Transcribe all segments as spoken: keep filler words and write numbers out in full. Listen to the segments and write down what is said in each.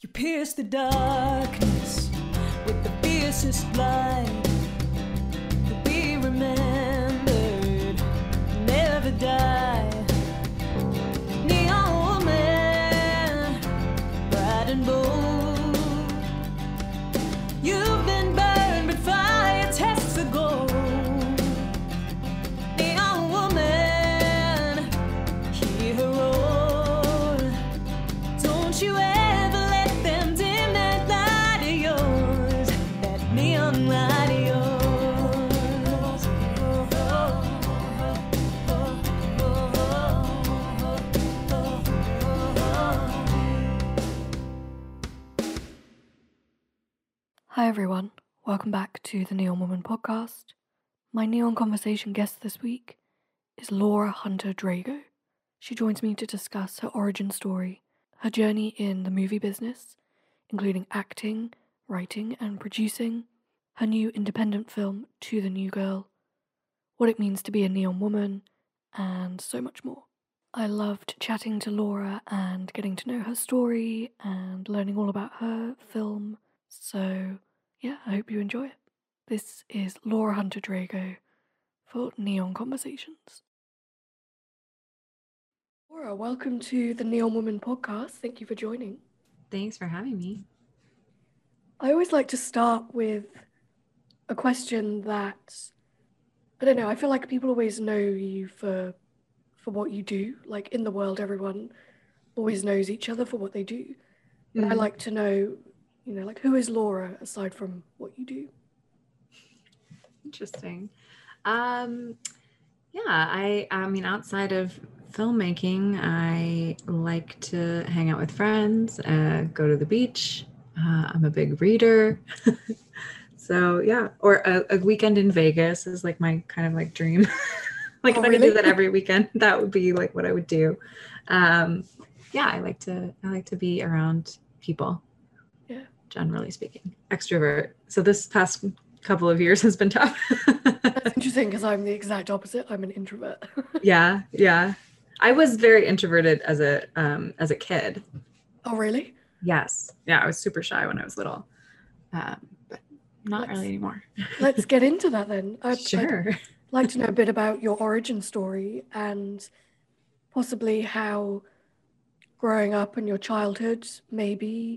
You pierce the darkness with the fiercest light. You'll be remembered, never die. Neon woman, bright and bold. You've been burned, but fire tests the gold. Neon woman, hear her roar. Don't you ever Hi everyone, welcome back to the Neon Woman podcast. My Neon Conversation guest this week is Laura Hunter Drago. She joins me to discuss her origin story, her journey in the movie business, including acting, writing and producing, her new independent film, To the New Girl, what it means to be a neon woman, and so much more. I loved chatting to Laura and getting to know her story and learning all about her film. So, yeah, I hope you enjoy it. This is Laura Hunter Drago for Neon Conversations. Laura, welcome to the Neon Woman podcast. Thank you for joining. Thanks for having me. I always like to start with a question that, I don't know, I feel like people always know you for for what you do. Like in the world, everyone always knows each other for what they do. But mm. I like to know, you know, like, who is Laura aside from what you do? Interesting. Um, yeah, I, I mean, outside of filmmaking, I like to hang out with friends, uh, go to the beach. Uh, I'm a big reader. So yeah, or a, a weekend in Vegas is like my kind of like dream. Like oh, if I really? could do that every weekend, that would be like what I would do. Um, yeah, I like to, I like to be around people. Yeah. Generally speaking, extrovert. So this past couple of years has been tough. That's interesting because I'm the exact opposite. I'm an introvert. yeah, yeah. I was very introverted as a um, as a kid. Oh, really? Yes. Yeah, I was super shy when I was little, um, but not let's, really anymore. Let's get into that then. I'd, sure. I'd like to know a bit about your origin story and possibly how growing up in your childhood maybe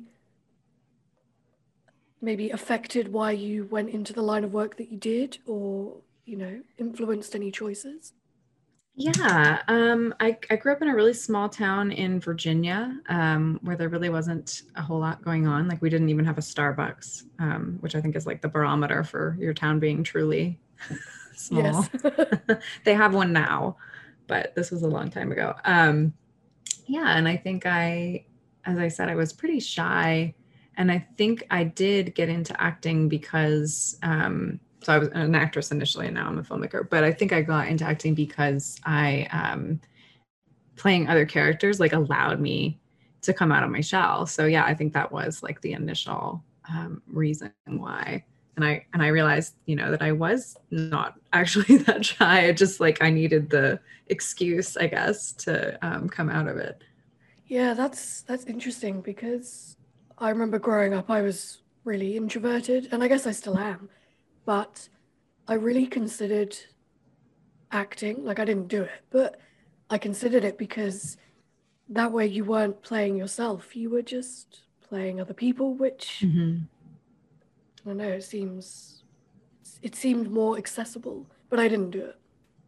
maybe affected why you went into the line of work that you did, or, you know, influenced any choices? Yeah, um, I, I grew up in a really small town in Virginia, um, where there really wasn't a whole lot going on. Like we didn't even have a Starbucks, um, which I think is like the barometer for your town being truly small. Yes. They have one now, but this was a long time ago. Um, yeah, and I think I, as I said, I was pretty shy. And I think I did get into acting because, um, so I was an actress initially and now I'm a filmmaker, but I think I got into acting because I, um, playing other characters like allowed me to come out of my shell. So yeah, I think that was like the initial um, reason why. And I, and I realized, you know, that I was not actually that shy. Just like I needed the excuse, I guess, to um, come out of it. Yeah, that's, that's interesting because I remember growing up, I was really introverted, and I guess I still am, but I really considered acting. Like, I didn't do it, but I considered it because that way you weren't playing yourself. You were just playing other people, which, mm-hmm. I don't know, it seems, it seemed more accessible, but I didn't do it.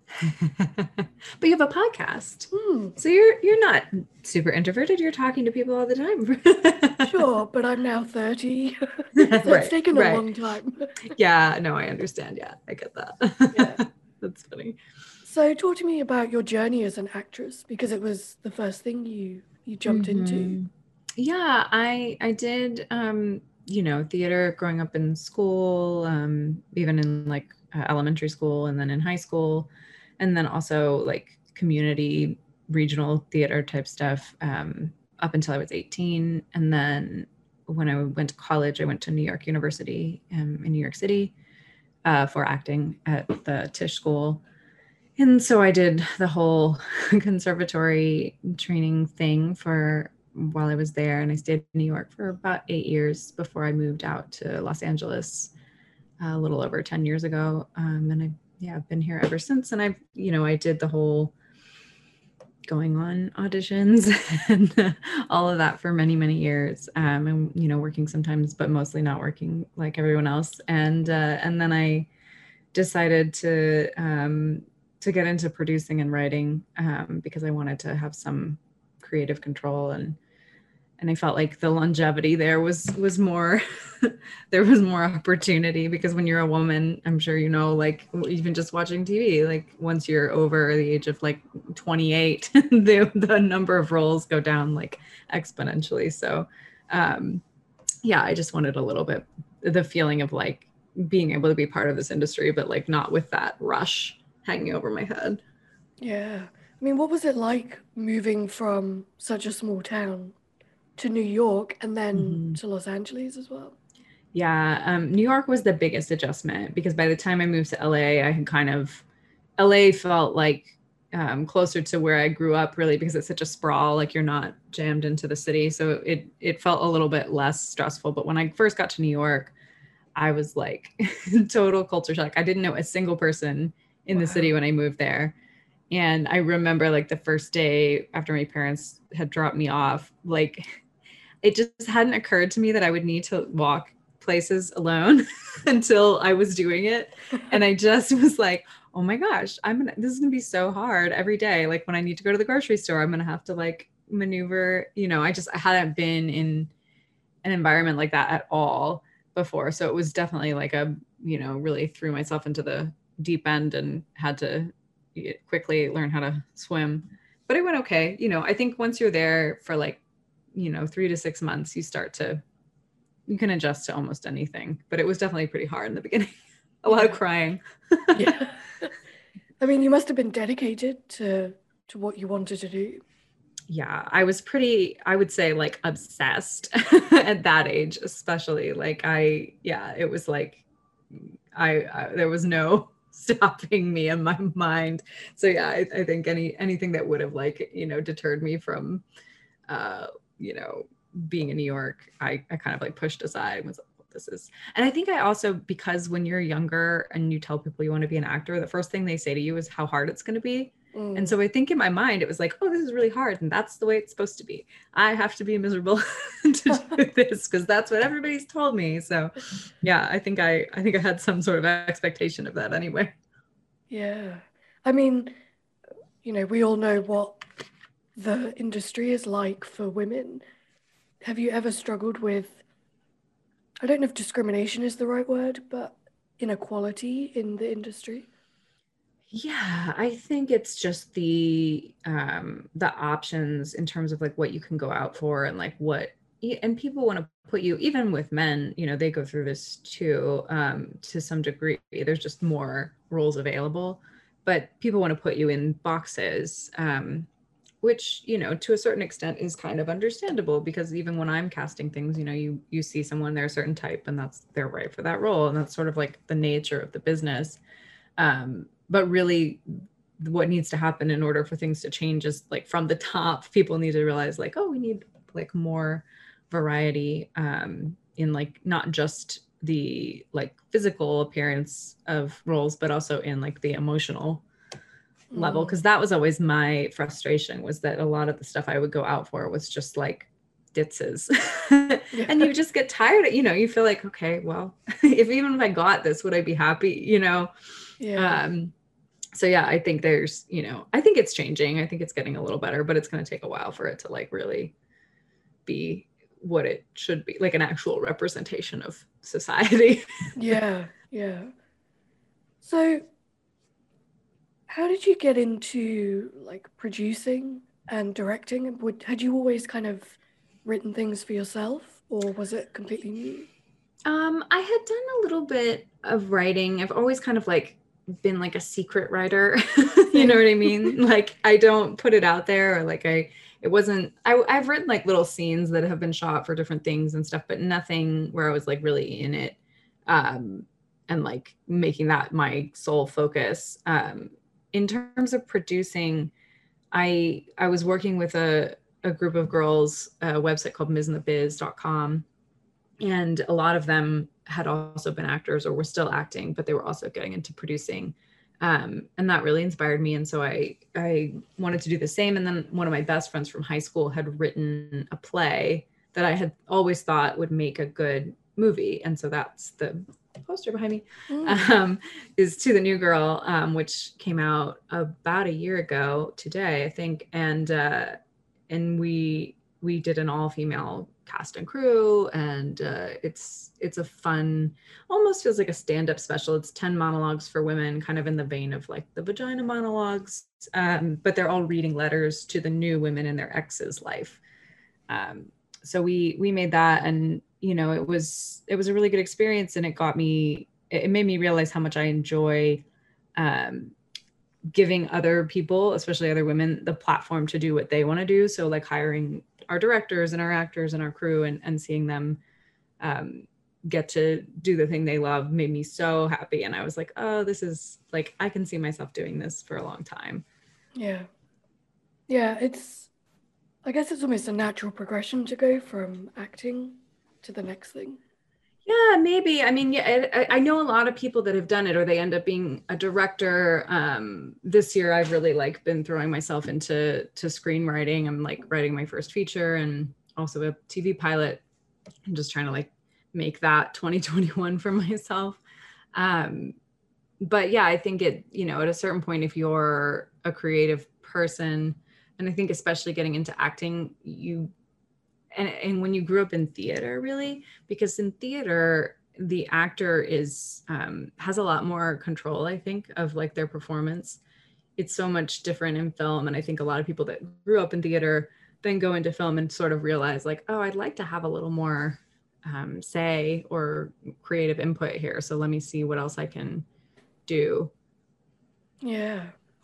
But you have a podcast, hmm. so you're you're not super introverted. You're talking to people all the time. Sure, but I'm now thirty, so right, it's taken a right. long time. Yeah, no, I understand. Yeah, I get that. Yeah, that's funny. So, talk to me about your journey as an actress, because it was the first thing you you jumped mm-hmm. into. Yeah, I I did. Um, you know, theater growing up in school, um, even in like uh, elementary school, and then in high school. And then also like community regional theater type stuff um, up until I was eighteen. And then when I went to college, I went to New York University um, in New York City uh, for acting at the Tisch School. And so I did the whole conservatory training thing for while I was there, and I stayed in New York for about eight years before I moved out to Los Angeles uh, a little over ten years ago. Um, and I, yeah, I've been here ever since. And I, you know, I did the whole going on auditions and all of that for many, many years. Um, and, you know, working sometimes, but mostly not working like everyone else. And, uh, and then I decided to, um, to get into producing and writing, um, because I wanted to have some creative control, and, and I felt like the longevity there was, was more, there was more opportunity, because when you're a woman, I'm sure, you know, like even just watching T V, like once you're over the age of like twenty-eight, the, the number of roles go down like exponentially. So, um, yeah, I just wanted a little bit, the feeling of like being able to be part of this industry, but like not with that rush hanging over my head. Yeah. I mean, what was it like moving from such a small town to New York and then Mm-hmm. to Los Angeles as well? Yeah, um, New York was the biggest adjustment, because by the time I moved to L A, I had kind of, L A felt like um, closer to where I grew up, really, because it's such a sprawl, like you're not jammed into the city. So it it felt a little bit less stressful. But when I first got to New York, I was like total culture shock. I didn't know a single person in Wow. the city when I moved there. And I remember like the first day after my parents had dropped me off, like it just hadn't occurred to me that I would need to walk places alone until I was doing it. And I just was like, oh my gosh, I'm gonna, this is gonna be so hard every day. Like when I need to go to the grocery store, I'm gonna have to like maneuver, you know, I just I hadn't been in an environment like that at all before. So it was definitely like a, you know, really threw myself into the deep end and had to quickly learn how to swim. But it went okay. You know, I think once you're there for like, you know, three to six months, you start to, you can adjust to almost anything. But it was definitely pretty hard in the beginning. A lot of crying. Yeah. I mean, you must have been dedicated to to what you wanted to do. Yeah, I was pretty, I would say like obsessed at that age, especially. Like I, yeah, it was like, I, I there was no stopping me in my mind. So yeah, I, I think any anything that would have like, you know, deterred me from, uh, you know, being in New York, I, I kind of like pushed aside and was like, well, this is, and I think I also, because when you're younger and you tell people you want to be an actor, the first thing they say to you is how hard it's going to be. Mm. And so I think in my mind, it was like, oh, this is really hard. And that's the way it's supposed to be. I have to be miserable to do this because that's what everybody's told me. So yeah, I think I, I think I had some sort of expectation of that anyway. Yeah. I mean, you know, we all know what the industry is like for women. Have you ever struggled with, I don't know if discrimination is the right word, but inequality in the industry? Yeah, I think it's just the um the options in terms of like what you can go out for and like what, and people want to put you, even with men, you know, they go through this too, um to some degree. There's just more roles available, but people want to put you in boxes, um which, you know, to a certain extent is kind of understandable, because even when I'm casting things, you know, you you see someone, they're a certain type and that's, they're right for that role, and that's sort of like the nature of the business. Um, but really what needs to happen in order for things to change is like from the top, people need to realize like, oh, we need like more variety, um, in like, not just the like physical appearance of roles, but also in like the emotional level. Cause that was always my frustration, was that a lot of the stuff I would go out for was just like ditzes. Yeah. And you just get tired of, you know, you feel like, okay, well, if even if I got this, would I be happy? You know? Yeah. Um, so yeah, I think there's, you know, I think it's changing. I think it's getting a little better, but it's going to take a while for it to like really be what it should be, like an actual representation of society. Yeah, yeah. So how did you get into like producing and directing? And would, had you always kind of written things for yourself, or was it completely new? Um, I had done a little bit of writing. I've always kind of like been like a secret writer. You know what I mean? Like I don't put it out there, or like I, it wasn't, I, I've written like little scenes that have been shot for different things and stuff, but nothing where I was like really in it, um, and like making that my sole focus. Um, in terms of producing, I, I was working with a, a group of girls, a website called ms in the biz dot com. And a lot of them had also been actors or were still acting, but they were also getting into producing. Um, and that really inspired me. And so I, I wanted to do the same. And then one of my best friends from high school had written a play that I had always thought would make a good movie. And so that's the poster behind me, Mm. um, is To the New Girl, um, which came out about a year ago today, I think. And, uh, and we, we did an all female cast and crew, and uh, it's it's a fun, almost feels like a stand-up special. It's ten monologues for women, kind of in the vein of like the vagina monologues, um, but they're all reading letters to the new women in their ex's life. Um, so we we made that, and you know, it was it was a really good experience, and it got me. It made me realize how much I enjoy um, giving other people, especially other women, the platform to do what they want to do. So like hiring our directors and our actors and our crew, and, and seeing them um, get to do the thing they love made me so happy. And I was like, oh, this is like, I can see myself doing this for a long time. Yeah. Yeah, it's, I guess it's almost a natural progression to go from acting to the next thing. Yeah, maybe. I mean, yeah, I, I know a lot of people that have done it, or they end up being a director. Um, this year, I've really like been throwing myself into to screenwriting. I'm like writing my first feature and also a T V pilot. I'm just trying to like make that twenty twenty-one for myself. Um, but yeah, I think it, you know, at a certain point, if you're a creative person, and I think especially getting into acting, you And, and when you grew up in theater, really, because in theater, the actor is um, has a lot more control, I think, of like their performance. It's so much different in film. And I think a lot of people that grew up in theater then go into film and sort of realize like, oh, I'd like to have a little more um, say or creative input here. So let me see what else I can do. Yeah.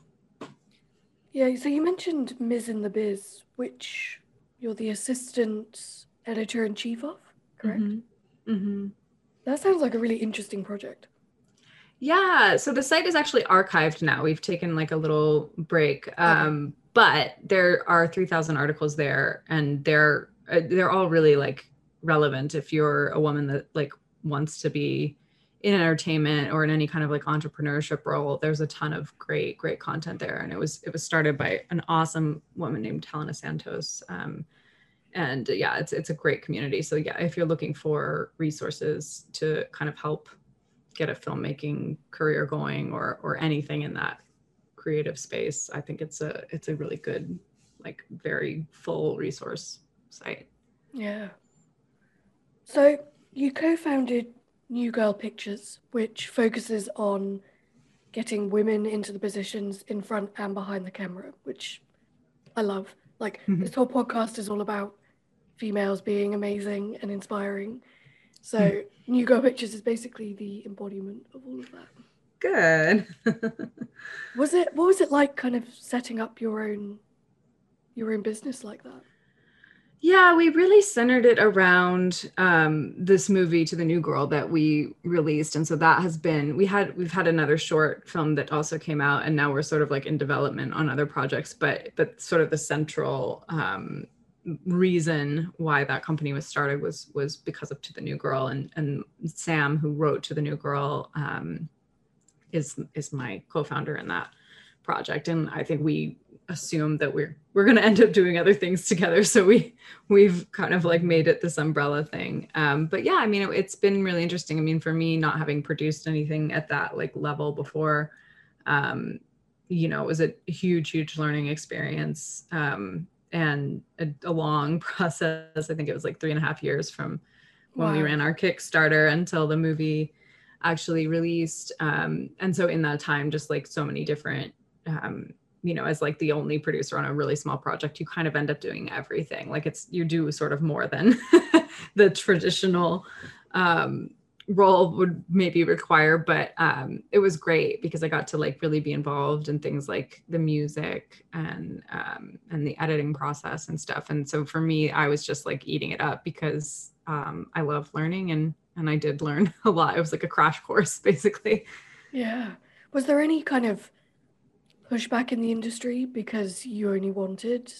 Yeah, so you mentioned Miz in the Biz, which you're the assistant editor-in-chief of, correct? Mm-hmm. Mm-hmm. That sounds like a really interesting project. Yeah, so the site is actually archived now. We've taken like a little break, um, okay. But there are three thousand articles there, and they're uh, they're all really like relevant if you're a woman that like wants to be in entertainment or in any kind of like entrepreneurship role. There's a ton of great great content there, and it was it was started by an awesome woman named Helena Santos. Um, and yeah, it's it's a great community. So yeah, if you're looking for resources to kind of help get a filmmaking career going, or or anything in that creative space, I think it's a it's a really good, like very full resource site. Yeah. So you co-founded New Girl Pictures, which focuses on getting women into the positions in front and behind the camera, which I love. Like mm-hmm. This whole podcast is all about females being amazing and inspiring. So mm-hmm. New Girl Pictures is basically the embodiment of all of that. Good. was it, what was it like kind of setting up your own, your own business like that? Yeah, we really centered it around um, this movie To the New Girl that we released. And so that has been, we had, we've had another short film that also came out, and now we're sort of like in development on other projects, but, but sort of the central um, reason why that company was started was, was because of To the New Girl. And, and Sam, who wrote To the New Girl, um, is, is my co-founder in that project. And I think we assume that we're we're going to end up doing other things together, so we we've kind of like made it this umbrella thing. Um but yeah, I mean, it, it's been really interesting. I mean, for me, not having produced anything at that like level before, um you know, it was a huge huge learning experience, um and a, a long process. I think it was like three and a half years from when wow. we ran our Kickstarter until the movie actually released, um and so in that time, just like so many different um you know, as like the only producer on a really small project, you kind of end up doing everything. Like it's, you do sort of more than the traditional um, role would maybe require, but um, it was great because I got to like really be involved in things like the music and, um, and the editing process and stuff. And so for me, I was just like eating it up because um, I love learning, and, and I did learn a lot. It was like a crash course basically. Yeah. Was there any kind of pushback in the industry because you only wanted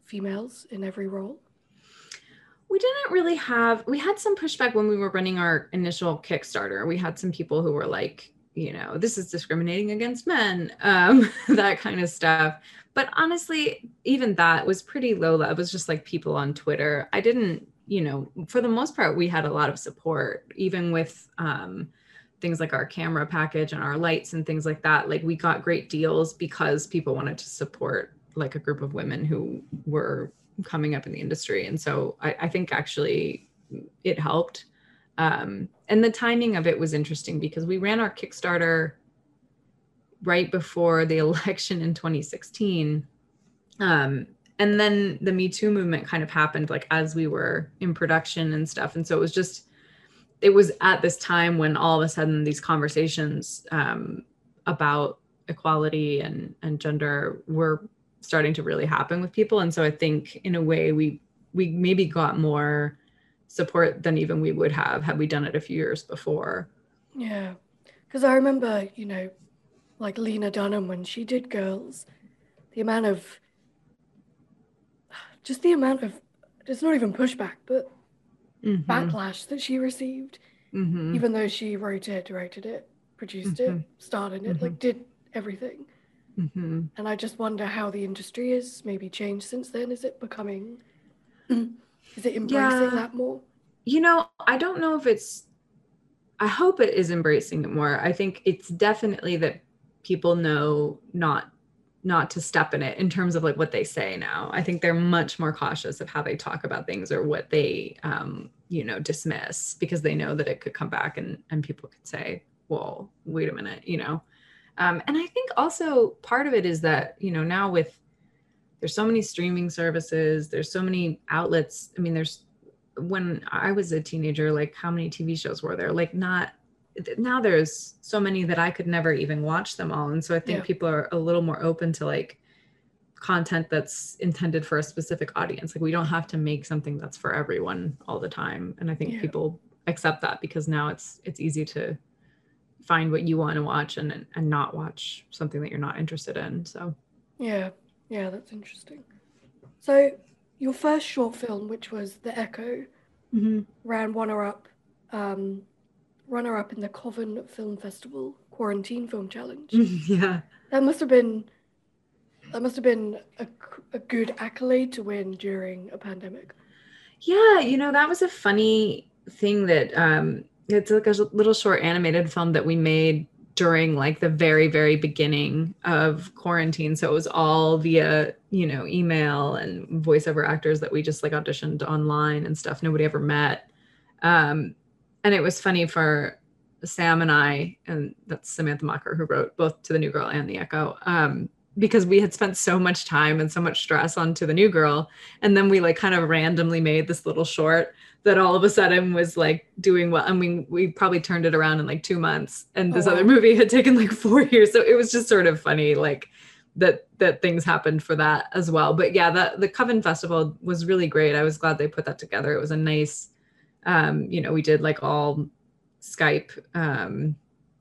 females in every role? We didn't really have, we had some pushback when we were running our initial Kickstarter. We had some people who were like, you know, this is discriminating against men, um, that kind of stuff. But honestly, even that was pretty low level. It was just like people on Twitter. I didn't, you know, for the most part, we had a lot of support, even with um, things like our camera package and our lights and things like that. Like we got great deals because people wanted to support like a group of women who were coming up in the industry. And so I, I think actually it helped. Um, and the timing of it was interesting because we ran our Kickstarter right before the election in twenty sixteen. Um, and then the Me Too movement kind of happened like as we were in production and stuff. And so it was just, it was at this time when all of a sudden these conversations um, about equality and, and gender were starting to really happen with people. And so I think in a way we, we maybe got more support than even we would have had we done it a few years before. Yeah, because I remember, you know, like Lena Dunham when she did Girls, the amount of, just the amount of, it's not even pushback, but Mm-hmm. backlash that she received, Mm-hmm. even though she wrote it, directed it, produced it, Mhm. starred in it, Mhm. like did everything. Mm-hmm. And I just wonder how the industry is maybe changed since then. Is it becoming, is it embracing Yeah. that more? You know, I don't know if it's, I hope it is embracing it more. I think it's definitely that people know not not to step in it in terms of like what they say now. I think they're much more cautious of how they talk about things or what they, um, you know, dismiss because they know that it could come back and, and people could say, well, wait a minute, you know? Um, and I think also part of it is that, you know, now with, there's so many streaming services, there's so many outlets. I mean, there's, when I was a teenager, like how many T V shows were there? Like not, now there's so many that I could never even watch them all. And so I think Yeah. people are a little more open to like content that's intended for a specific audience. Like we don't have to make something that's for everyone all the time. And I think Yeah. people accept that because now it's it's easy to find what you want to watch and and not watch something that you're not interested in. So Yeah, yeah, that's interesting. So your first short film, which was The Echo, mm-hmm. ran runner-up, um, runner-up in the Coven Film Festival Quarantine Film Challenge. yeah. That must have been, that must have been a, a good accolade to win during a pandemic. Yeah, you know, that was a funny thing that um, it's like a little short animated film that we made during like the very, very beginning of quarantine. So it was all via, you know, email and voiceover actors that we just like auditioned online and stuff. Nobody ever met. Um, and it was funny for Sam and I, and that's Samantha Mocker who wrote both To the New Girl and The Echo, um, because we had spent so much time and so much stress on To the New Girl. And then we like kind of randomly made this little short that all of a sudden was like doing well. I mean, we probably turned it around in like two months and this Oh, wow. other movie had taken like four years. So it was just sort of funny, like that, that things happened for that as well. But yeah, the, the Coven Festival was really great. I was glad they put that together. It was a nice, um, you know, we did like all Skype, um,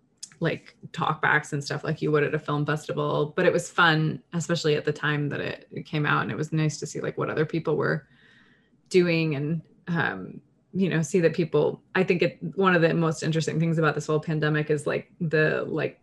like talkbacks and stuff like you would at a film festival, but it was fun, especially at the time that it, it came out. And it was nice to see like what other people were doing and, um, you know, see that people, I think it, one of the most interesting things about this whole pandemic is like the, like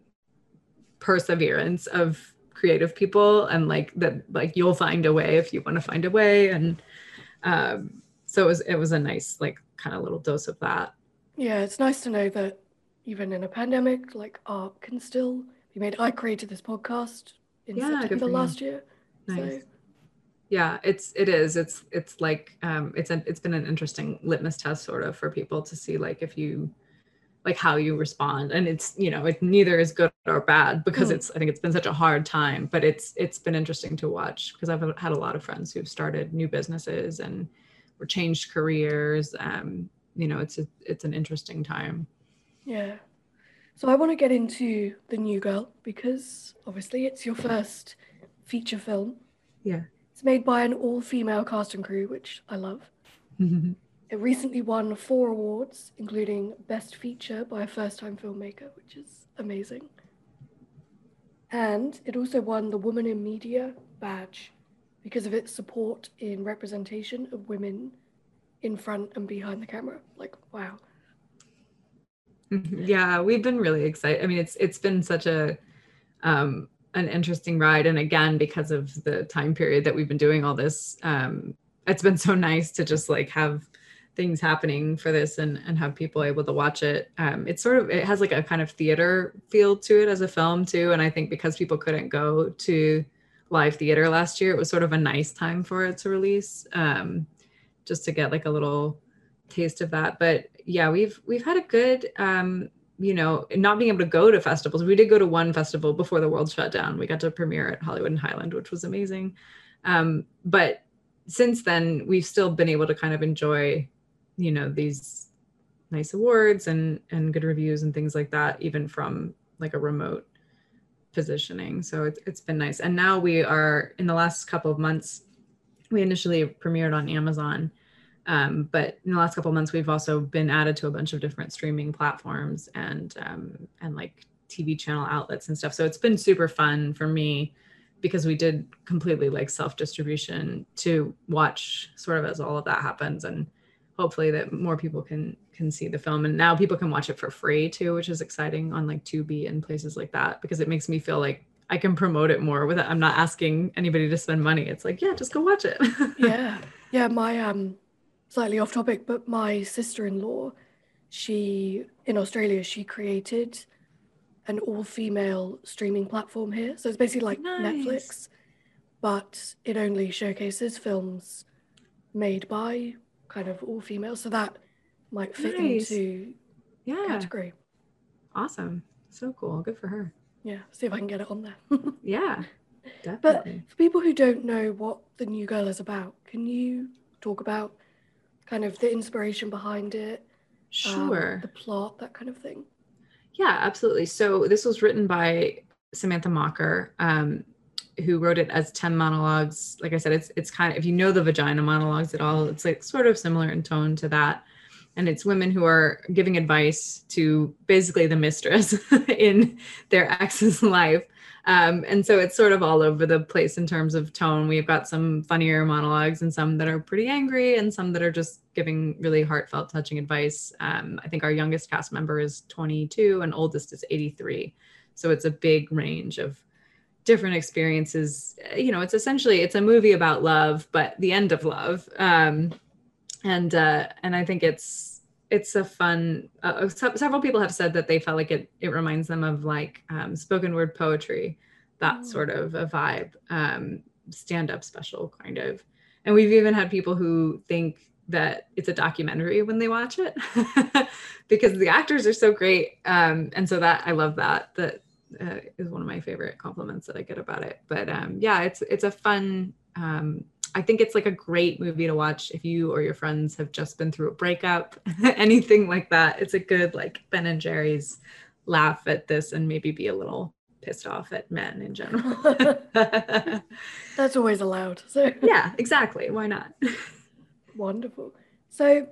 perseverance of creative people and like that, like you'll find a way if you want to find a way. And, um, so it was, it was a nice, like kind of little dose of that. Yeah, it's nice to know that even in a pandemic, like art can still be made. I created this podcast in Yeah, good September for you. last year. Nice. So Yeah, it's it is. It's it's like um it's a, it's been an interesting litmus test sort of for people to see like if you like how you respond. And it's, you know, it neither is good or bad because Mm. it's I think it's been such a hard time, but it's it's been interesting to watch because I've had a lot of friends who've started new businesses and or changed careers. Um, you know, it's a, it's an interesting time. yeah. So I want to get into The New Girl because obviously it's your first feature film. Yeah. It's made by an all-female cast and crew, which I love. It recently won four awards, including Best Feature by a first-time filmmaker, which is amazing. And it also won the Woman in Media badge because of its support in representation of women in front and behind the camera. Like, wow. Yeah, we've been really excited. I mean, it's it's been such a um, an interesting ride, and again, because of the time period that we've been doing all this, um, it's been so nice to just like have things happening for this and and have people able to watch it. Um, it's sort of it has like a kind of theater feel to it as a film too, and I think because people couldn't go to live theater last year, it was sort of a nice time for it to release, um, just to get like a little taste of that. But yeah, we've we've had a good um you know, not being able to go to festivals. We did go to one festival before the world shut down. We got to premiere at Hollywood and Highland, which was amazing. Um but since then we've still been able to kind of enjoy, you know, these nice awards and and good reviews and things like that, even from like a remote positioning. So it's it's been nice. And now we are in the last couple of months, we initially premiered on Amazon. Um, but in the last couple of months, we've also been added to a bunch of different streaming platforms and um, and like T V channel outlets and stuff. So it's been super fun for me because we did completely like self-distribution to watch sort of as all of that happens, and hopefully that more people can can see the film. And now people can watch it for free too, which is exciting on like Tubi and places like that, because it makes me feel like I can promote it more with it. I'm not asking anybody to spend money. It's like, yeah, just go watch it. Yeah. Yeah. My, um, slightly off topic, but my sister-in-law, she, in Australia, she created an all-female streaming platform here. So it's basically like Nice. Netflix, but it only showcases films made by kind of all females. So that might fit Nice. into Yeah. category. Awesome. So cool. Good for her. Yeah, see if I can get it on there. Yeah, But definitely. for people who don't know what The New Girl is about, can you talk about kind of the inspiration behind it, um, Sure. the plot, that kind of thing? Yeah, absolutely. So this was written by Samantha Mocker, um, who wrote it as ten monologues. Like I said, it's it's kind of, if you know the vagina monologues at all, it's like sort of similar in tone to that. And it's women who are giving advice to basically the mistress in their ex's life. Um, and so it's sort of all over the place in terms of tone. We've got some funnier monologues and some that are pretty angry and some that are just giving really heartfelt, touching advice. Um, I think our youngest cast member is twenty-two and oldest is eighty-three. So it's a big range of different experiences. You know, it's essentially, it's a movie about love, but the end of love. Um, and uh, and I think it's it's a fun. Uh, several people have said that they felt like it it reminds them of like um, spoken word poetry, that Oh. sort of a vibe, um, stand up special kind of. And we've even had people who think that it's a documentary when they watch it because the actors are so great. Um, and so that I love that. That uh, is one of my favorite compliments that I get about it. But um, yeah, it's it's a fun. Um, I think it's like a great movie to watch if you or your friends have just been through a breakup, anything like that. It's a good like Ben and Jerry's laugh at this and maybe be a little pissed off at men in general. That's always allowed. So Yeah, exactly. Why not? wonderful. So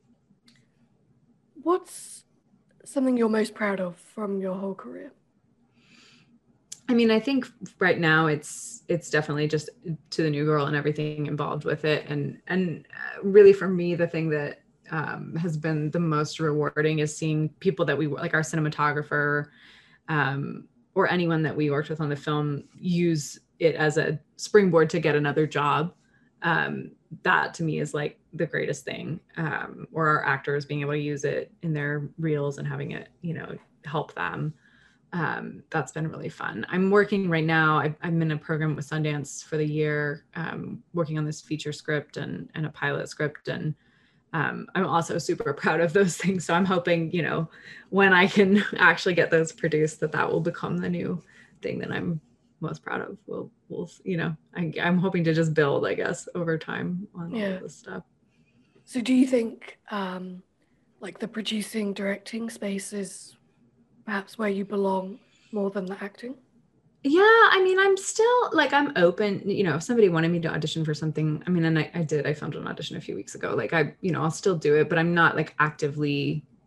what's something you're most proud of from your whole career? I mean, I think right now it's it's definitely just To the New Girl and everything involved with it, and and really for me the thing that um, has been the most rewarding is seeing people that we like, our cinematographer um, or anyone that we worked with on the film, use it as a springboard to get another job. Um, that to me is like the greatest thing. Um, or our actors being able to use it in their reels and having it, you know, help them. Um, that's been really fun. I'm working right now. I, I'm in a program with Sundance for the year, um, working on this feature script and, and a pilot script. And um, I'm also super proud of those things. So I'm hoping, you know, when I can actually get those produced, that that will become the new thing that I'm most proud of. We'll, we'll you know, I, I'm hoping to just build, I guess, over time on Yeah. all of this stuff. So do you think um, like the producing, directing space is perhaps where you belong more than the acting? Yeah, I mean, I'm still like, I'm open, you know, if somebody wanted me to audition for something, I mean, and I, I did, I filmed an audition a few weeks ago, like I, you know, I'll still do it, but I'm not like actively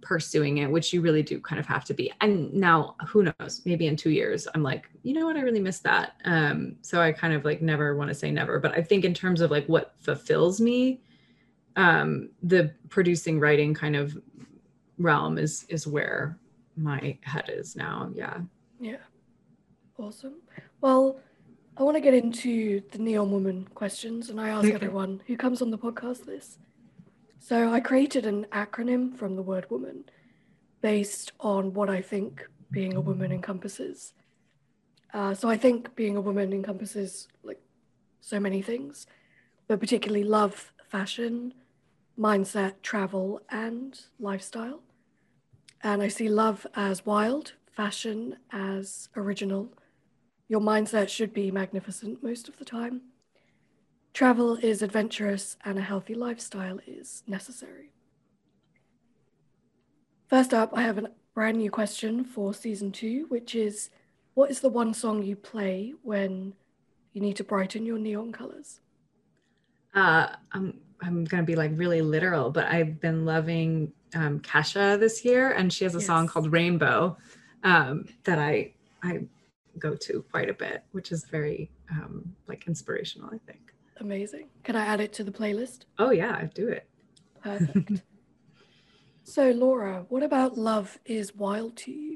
pursuing it, which you really do kind of have to be. And now who knows, maybe in two years, I'm like, you know what, I really miss that. Um, so I kind of like never want to say never, but I think in terms of like what fulfills me, um, the producing, writing kind of realm is, is where my head is now. Yeah. Yeah. Awesome. Well, I want to get into the Neon Woman questions, and I ask Okay. everyone who comes on the podcast this. So I created an acronym from the word woman based on what I think being a woman encompasses. Uh, so I think being a woman encompasses like so many things, but particularly love, fashion, mindset, travel, and lifestyle. And I see love as wild, fashion as original. Your mindset should be magnificent most of the time. Travel is adventurous, and a healthy lifestyle is necessary. First up, I have a brand new question for season two, which is, what is the one song you play when you need to brighten your neon colors? Uh, I'm, I'm going to be like really literal, but I've been loving um, Kesha this year, and she has a Yes. song called Rainbow um, that I, I go to quite a bit, which is very um, like inspirational, I think. Amazing. Can I add it to the playlist? Oh yeah, do it. Perfect. So Laura, what about love is wild to you?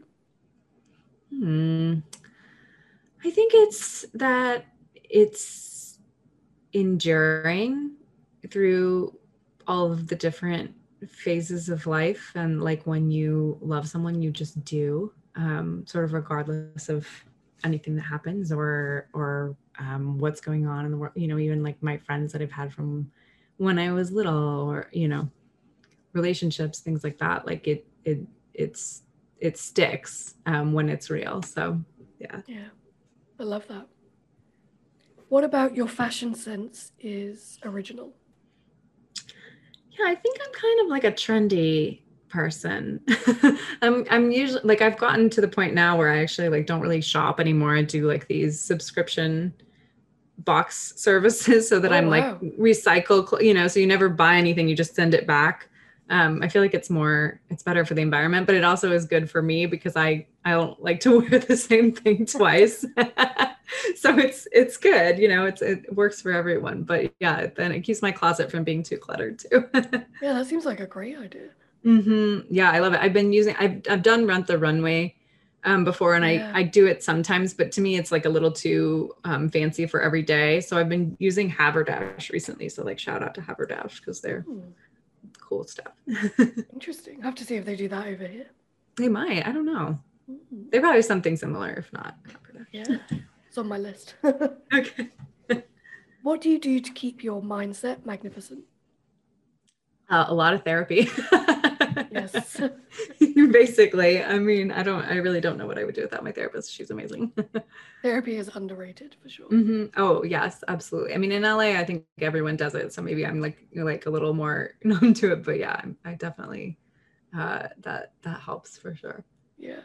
Hmm. I think it's that it's enduring through all of the different phases of life, and like when you love someone, you just do, um, sort of regardless of anything that happens or or um, what's going on in the world. You know, even like my friends that I've had from when I was little, or you know, relationships, things like that. Like it it it's it sticks um, when it's real. So yeah. Yeah, I love that. What about your fashion sense is original? Yeah, I think I'm kind of like a trendy person. I'm I'm usually like I've gotten to the point now where I actually like don't really shop anymore. I do like these subscription box services so that Oh, I'm like wow. recycle, cl- you know, so you never buy anything, you just send it back. Um, I feel like it's more, it's better for the environment, but it also is good for me because I I don't like to wear the same thing twice. So it's it's good, you know, it's it works for everyone. But yeah, then it keeps my closet from being too cluttered too. Yeah, that seems like a great idea. hmm Yeah, I love it. I've been using, I've I've done Rent the Runway um, before, and Yeah. I I do it sometimes, but to me it's like a little too um, fancy for every day. So I've been using Haberdash recently. So like shout out to Haberdash because they're Hmm, cool stuff. interesting. I have to see if they do that over here. They might, I don't know. Hmm, They probably have something similar, if not Haberdash. yeah, it's on my list. Okay. What do you do to keep your mindset magnificent? Uh, a lot of therapy. Yes. Basically, I mean, I don't, I really don't know what I would do without my therapist. She's amazing. Therapy is underrated for sure. hmm Oh yes, absolutely. I mean, in L A, I think everyone does it, so maybe I'm like like a little more numb to it. But yeah, I definitely uh, that that helps for sure. Yeah.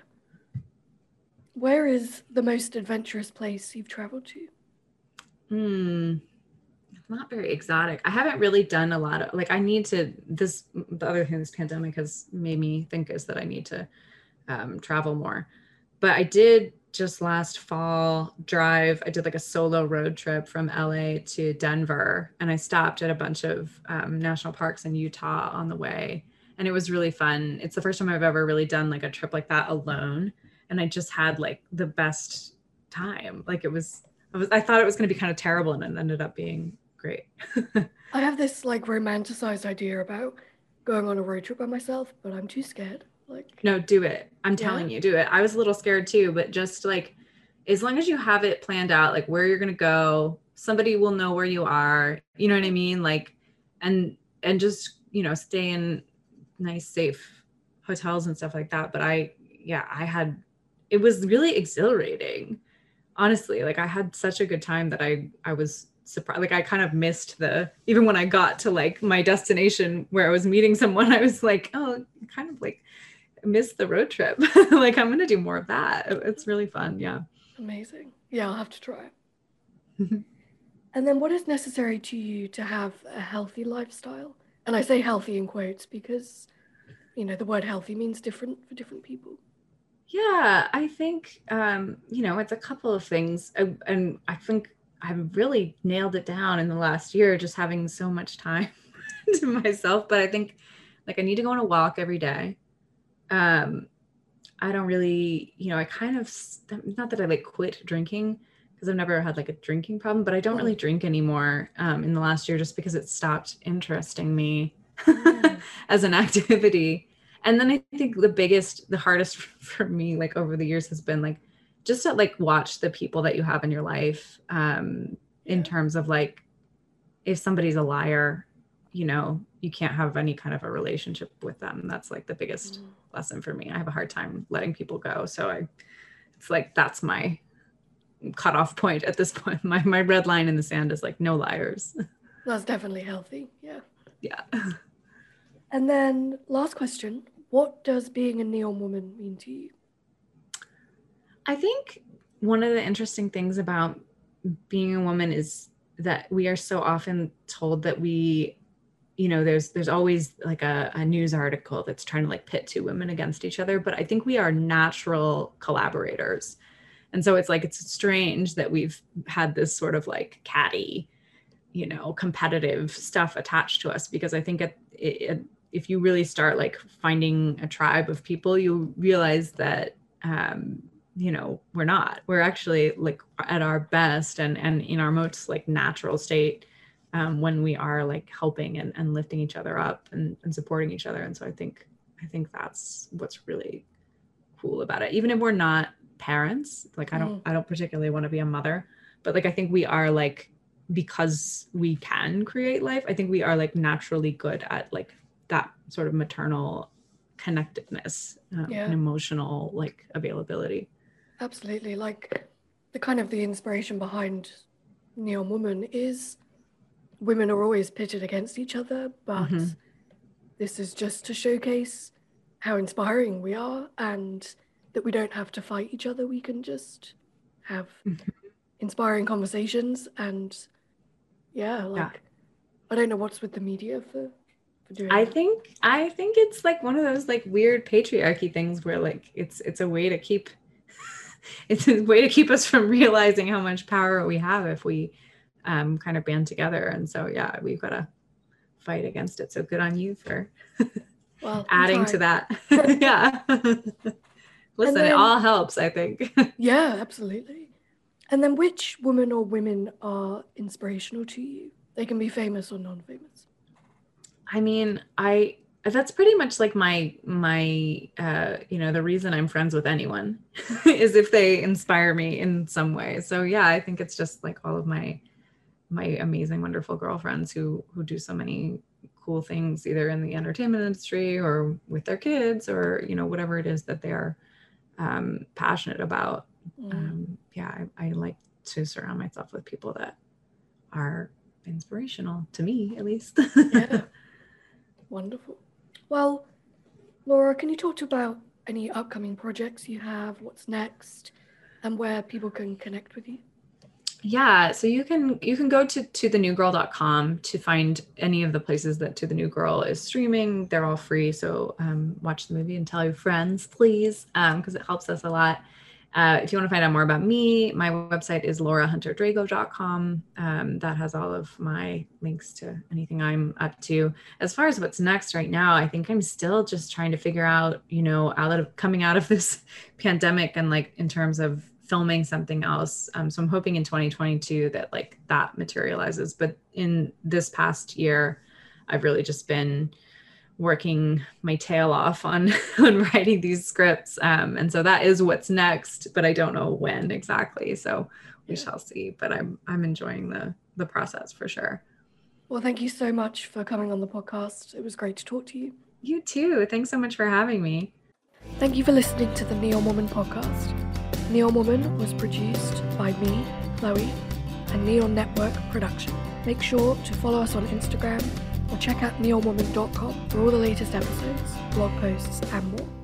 Where is the most adventurous place you've traveled to? Hmm. Not very exotic. I haven't really done a lot of like I need to this the other thing this pandemic has made me think is that I need to um, travel more. But I did just last fall drive. I did like a solo road trip from L A to Denver, and I stopped at a bunch of um, national parks in Utah on the way, and it was really fun. It's the first time I've ever really done like a trip like that alone, and I just had like the best time. Like it was, I was, I thought it was going to be kind of terrible, and it ended up being great. I have this like romanticized idea about going on a road trip by myself, but I'm too scared. Like, No, do it. I'm Yeah? telling you, do it. I was a little scared too, but just like as long as you have it planned out, like where you're gonna go, somebody will know where you are. You know what I mean? Like, and and just you know stay in nice, safe hotels and stuff like that. But I, yeah, I had. It was really exhilarating, honestly. Like I had such a good time that I I was surprised. Like I kind of missed the even when I got to like my destination where I was meeting someone. I was like, oh, kind of like. Miss the road trip. Like I'm gonna do more of that. It's really fun. Yeah. amazing. Yeah, I'll have to try it. And then what is necessary to you to have a healthy lifestyle? And I say healthy in quotes because you know, the word healthy means different for different people. Yeah, I think, um, you know, it's a couple of things. I, and I think I've really nailed it down in the last year, just having so much time to myself. But I think like I need to go on a walk every day. Um, I don't really, you know, I kind of, not that I like quit drinking because I've never had like a drinking problem, but I don't really drink anymore um, in the last year just because it stopped interesting me mm. as an activity. And then I think the biggest, the hardest for me, like over the years has been like, just to like watch the people that you have in your life um, yeah. in terms of like, if somebody's a liar, you know, you can't have any kind of a relationship with them. That's like the biggest mm. lesson for me. I have a hard time letting people go. So I, it's like, that's my cutoff point at this point. My, my red line in the sand is like, no liars. That's definitely healthy. Yeah. Yeah. And then last question, what does being a neon woman mean to you? I think one of the interesting things about being a woman is that we are so often told that we, you know, there's there's always like a, a news article that's trying to like pit two women against each other. But I think we are natural collaborators. And so it's like, it's strange that we've had this sort of like catty, you know, competitive stuff attached to us, because I think it, it, if you really start like finding a tribe of people, you realize that, um, you know, we're not, we're actually like at our best and, and in our most like natural state um, when we are like helping and, and lifting each other up and, and supporting each other. And so I think, I think that's what's really cool about it. Even if we're not parents, like I don't, mm. I don't particularly want to be a mother, but like, I think we are like, because we can create life, I think we are like naturally good at like that sort of maternal connectedness um, yeah. and emotional like availability. Absolutely. Like the kind of the inspiration behind Neon Woman is women are always pitted against each other, but mm-hmm. this is just to showcase how inspiring we are and that we don't have to fight each other. We can just have mm-hmm. inspiring conversations and yeah, like yeah. I don't know what's with the media for, for doing I that. think I think it's like one of those like weird patriarchy things where like it's it's a way to keep it's a way to keep us from realizing how much power we have if we um kind of band together. And so yeah, we've got to fight against it. So good on you for well, adding to that. Yeah. Listen, then, it all helps, I think. Yeah, absolutely. And then which woman or women are inspirational to you? They can be famous or non-famous. I mean, I that's pretty much like my my uh, you know, the reason I'm friends with anyone is if they inspire me in some way. So yeah, I think it's just like all of my my amazing, wonderful girlfriends who who do so many cool things, either in the entertainment industry or with their kids or, you know, whatever it is that they are um, passionate about. Mm. Um, yeah, I, I like to surround myself with people that are inspirational to me, at least. Yeah. Wonderful. Well, Laura, can you talk to about any upcoming projects you have, what's next, and where people can connect with you? Yeah, so you can you can go to to the new girl dot com to find any of the places that To the New Girl is streaming. They're all free, so um, watch the movie and tell your friends, please, because um, it helps us a lot. Uh, if you want to find out more about me, my website is laura hunter drago dot com. Um, that has all of my links to anything I'm up to. As far as what's next right now, I think I'm still just trying to figure out, you know, out of coming out of this pandemic and like in terms of filming something else. Um, so I'm hoping in twenty twenty-two that like that materializes. But in this past year, I've really just been working my tail off on, on writing these scripts. Um, and so that is what's next, but I don't know when exactly. So we yeah. shall see, but I'm, I'm enjoying the, the process for sure. Well, thank you so much for coming on the podcast. It was great to talk to you. You too. Thanks so much for having me. Thank you for listening to the Neon Woman podcast. Neon Woman was produced by me, Chloe, and Neon Network Production. Make sure to follow us on Instagram or check out neon woman dot com for all the latest episodes, blog posts, and more.